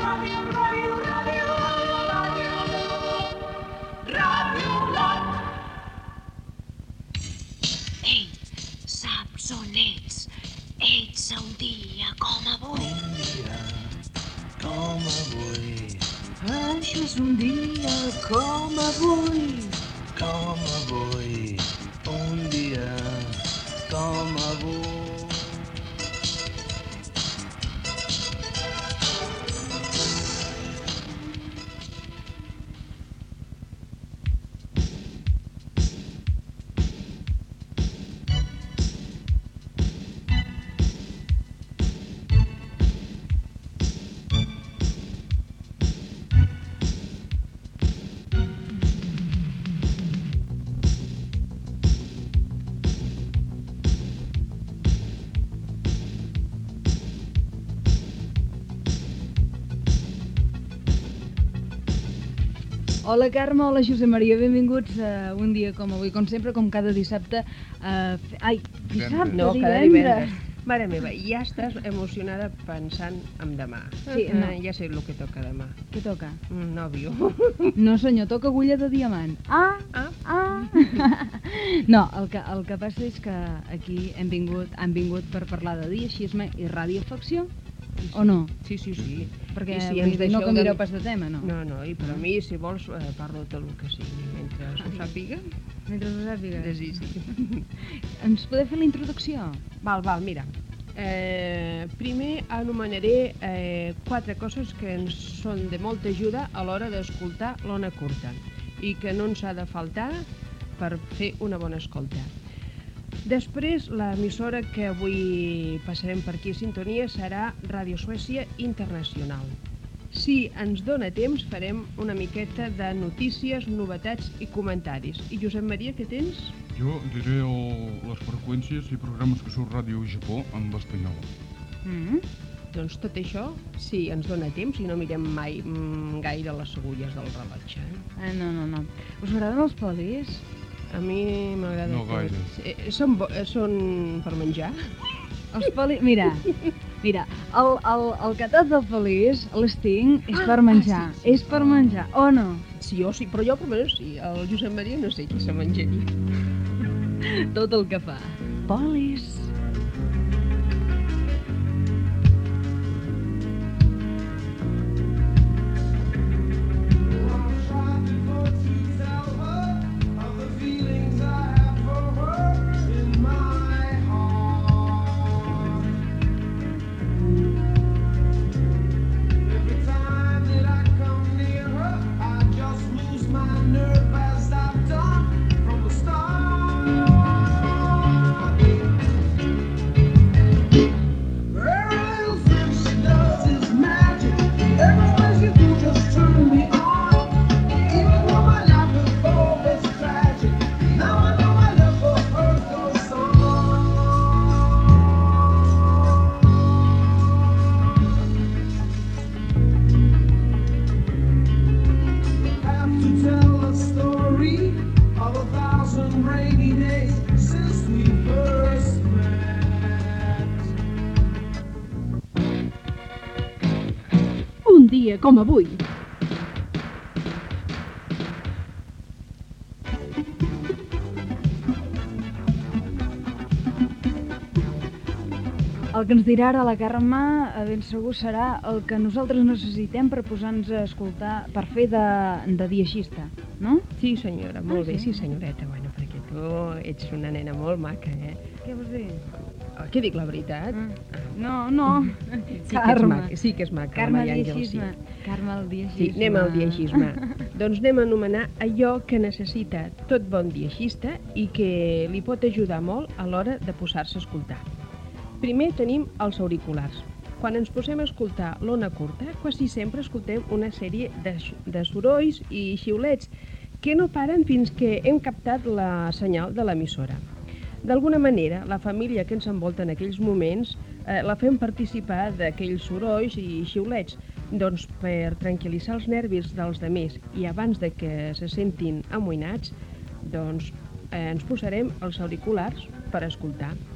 Ei, saps on ets? Ets un dia com avui. Un dia com avui, Això és un dia com avui. com avui, un dia com avui. Hola Carme, hola Josep Maria, benvinguts a un dia com avui, com sempre, com cada dissabte. Dissabte, No, cada divendres. Mare meva, ja estàs emocionada pensant en demà. Sí, no. Ja sé el que toca demà. Què toca? Un nòvio. No senyor, toca agulla de diamant. Ah! No, el que passa és que aquí han vingut per parlar de diaxisme i radioafecció, o no? Sí. Perquè I si vull ens dir, no deixeu canviareu pas de tema, no? No, i per a mi, si vols, parlo tot el que sigui, mentre ho sàpiga. Mentre ho sàpigues. Sí. Ens podeu fer la introducció? Val, mira. Primer anomenaré 4 coses que ens són de molta ajuda a l'hora d'escoltar l'ona curta i que no ens ha de faltar per fer una bona escolta. Després, l'emissora que avui passarem per aquí a sintonia serà Ràdio Suècia Internacional. Si ens dóna temps, farem una miqueta de notícies, novetats i comentaris. I Josep Maria, què tens? Jo diré les freqüències i programes que surt Ràdio Japó en l'espanyol. Doncs tot això, si ens dóna temps, i no mirem mai gaire les agulles del rellotge. No. Us agraden els polis? A mi m'agrada... No gaire. Són per menjar? Els polis... Mira, el catat del polis, les tinc, és per menjar. sí. És per menjar, o no? Sí, jo sí, però jo per menys sí. El Josep Maria no sé qui se menjaria. Tot el que fa. Polis. dia com avui. El que ens dirà ara la Carme, ben segur serà el que nosaltres necessitem per posar-nos a escoltar, per fer de diaxista, no? Sí, senyora, molt bé, sí? sí, senyoreta. Bueno, perquè tu ets una nena molt maca, eh? Què vols dir? Què dic la veritat? No. Sí que és maca, sí que és maca, Carme, la Maria Àngel, sí. diaxisme. Carme, el diaxisme. Sí, anem al diaxisme. Doncs anem a anomenar allò que necessita tot bon diaxista i que li pot ajudar molt a l'hora de posar-se a escoltar. Primer tenim els auriculars. Quan ens posem a escoltar l'ona curta, quasi sempre escoltem una sèrie de sorolls i xiulets que no paren fins que hem captat la senyal de l'emissora. D'alguna manera, la família que ens envolta en aquells moments la fem participar d'aquells sorolls i xiulets, doncs per tranquil·litzar els nervis dels demés i abans de que se sentin amoïnats, doncs ens posarem els auriculars per escoltar.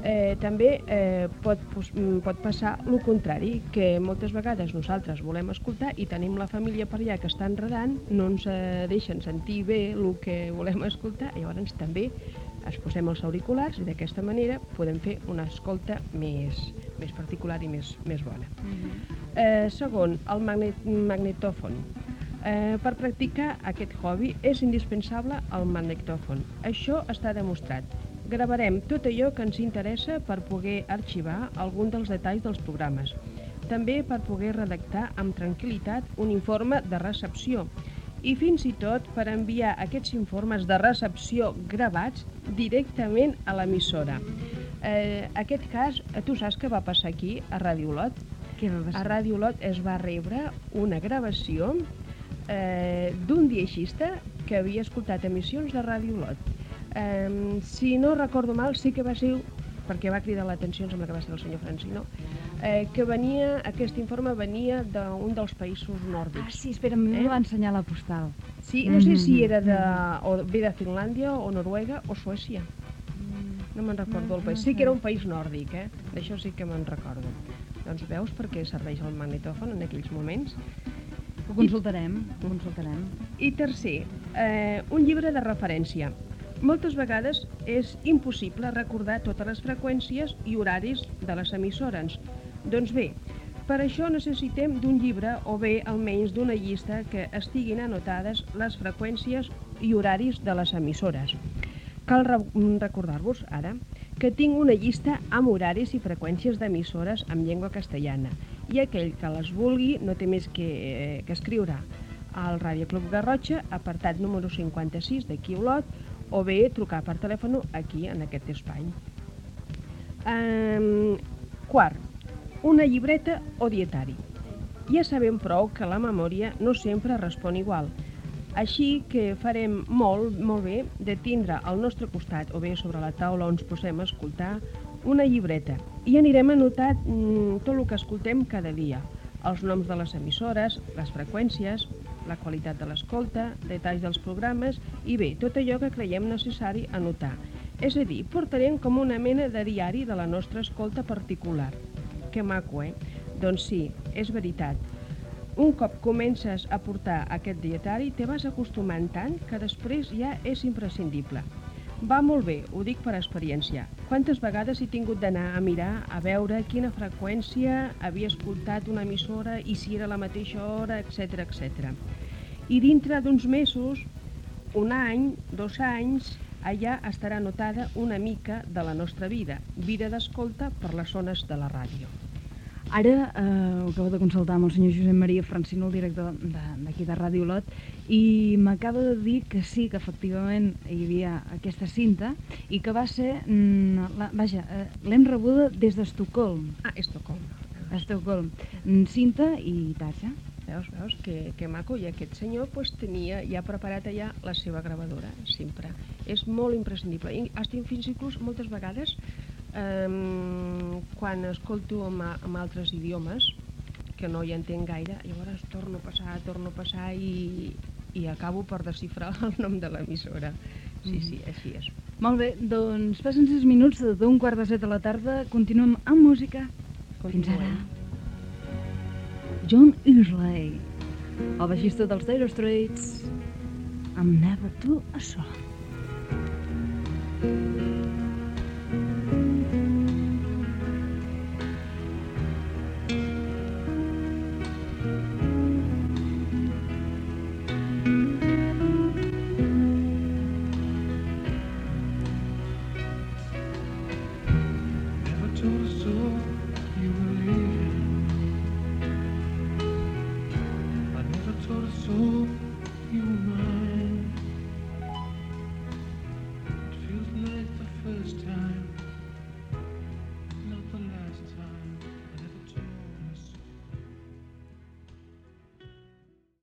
També pot passar el contrari, que moltes vegades nosaltres volem escoltar i tenim la família per allà que està enredant, no ens deixen sentir bé el que volem escoltar, i llavors també ens posem els auriculars i d'aquesta manera podem fer una escolta més particular i més bona. Segon, el magnetòfon. Per practicar aquest hobby és indispensable el magnetòfon. Això està demostrat. Gravarem tot allò que ens interessa per poder arxivar algun dels detalls dels programes. També per poder redactar amb tranquil·litat un informe de recepció i fins i tot per enviar aquests informes de recepció gravats directament a l'emissora. Aquest cas, tu saps què va passar aquí, a Ràdio Olot? Què va passar? A Ràdio Olot es va rebre una gravació d'un dietista que havia escoltat emissions de Ràdio Olot. Si no recordo mal, sí que va ser, perquè va cridar l'atenció, em sembla que va ser el senyor Francino, que aquest informe venia d'un dels països nòrdics. Sí, espera, m'ho va ensenyar la postal. Sí, no sé si era bé de Finlàndia o Noruega o Suècia. No me'n recordo el país. Sí que era un país nòrdic, d'això sí que me'n recordo. Doncs veus per què serveix el magnetòfon en aquells moments. Ho consultarem. I tercer, un llibre de referència. Moltes vegades és impossible recordar totes les freqüències i horaris de les emissores. Doncs bé, per això necessitem d'un llibre o bé almenys d'una llista que estiguin anotades les freqüències i horaris de les emissores. Cal recordar-vos ara que tinc una llista amb horaris i freqüències d'emissores en llengua castellana i aquell que les vulgui no té més que escriure al Ràdio Club Garrotxa, apartat número 56 d'aquí a Olot, o bé trucar per telèfon aquí, en aquest espai. Quart, una llibreta o dietari. Ja sabem prou que la memòria no sempre respon igual, així que farem molt bé de tindre al nostre costat o bé sobre la taula on ens posem a escoltar una llibreta i anirem anotant tot el que escoltem cada dia, els noms de les emissores, les freqüències, la qualitat de l'escolta, detalls dels programes i bé, tot allò que creiem necessari anotar. És a dir, portarem com una mena de diari de la nostra escolta particular. Que maco, Doncs sí, és veritat. Un cop comences a portar aquest dietari, te vas acostumant tant que després ja és imprescindible. Va molt bé, ho dic per experiència. Quantes vegades he tingut d'anar a mirar, a veure quina freqüència havia escoltat una emissora i si era la mateixa hora, etc. I dintre d'uns mesos, un any, 2 anys, allà estarà anotada una mica de la nostra vida d'escolta per les zones de la ràdio. Ara ho acabo de consultar amb el senyor Josep Maria Francino, el director d'aquí de Ràdio Olot, i m'acaba de dir que sí, que efectivament hi havia aquesta cinta i que va ser... l'hem rebuda des d'Estocolm. Estocolm. Estocolm. Cinta i tatxa. Veus, que maco. I aquest senyor tenia ja preparat allà la seva gravadora, sempre. És molt imprescindible. I fins i tot moltes vegades, quan escolto en altres idiomes, que no hi entenc gaire, llavors torno a passar i acabo per desxifrar el nom de l'emissora. Sí, així és. Molt bé, doncs passen 6 minuts d'un 6:45 de la tarda, continuem amb música. Fins ara. John Isley, el baixista dels Dire Straits, amb Never Too Song. Told a soul